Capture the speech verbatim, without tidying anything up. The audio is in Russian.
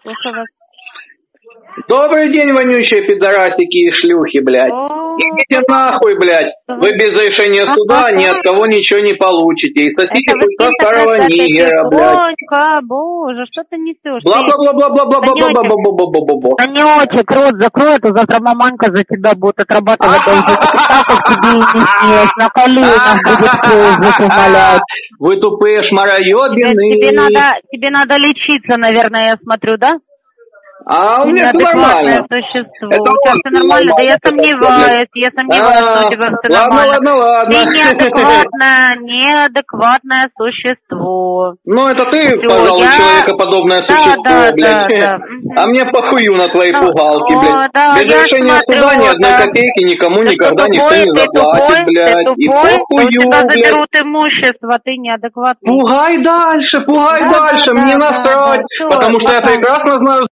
Слушаю вас. Добрый день, вонючие пидорасики и шлюхи, блядь. О, идите нахуй, блядь. Вы без решения суда ни от кого ничего не получите. И сосите только старого нигера, блядь. Тихонько, боже, что ты несешь? Бла-бла-бла-бла-бла-бла-бла-бла-бла-бла-бла. Танечек, рот закрой, а то завтра маманька за тебя будет отрабатывать должность. Так как тебе и не снес, на коленях будет ползать, умолять. Вы тупые шмароёбины. Тебе надо, тебе надо лечиться, наверное, я смотрю, да? А у меня все нормально. Существо. Это у тебя все нормально? Да я сомневаюсь, я сомневаюсь, что у тебя все нормально. Ладно, ладно, ладно. Ты неадекватное, неадекватное существо. Ну, это ты, пожалуй, человекоподобное существо, блядь. А мне похую на твои пугалки, блядь. Без решения суда ни одной копейки никому никогда никто не заплатит, блядь. И похую, блядь. У тебя заберут имущество, ты неадекватный. Пугай дальше, пугай дальше, мне насрать. Потому что я прекрасно знаю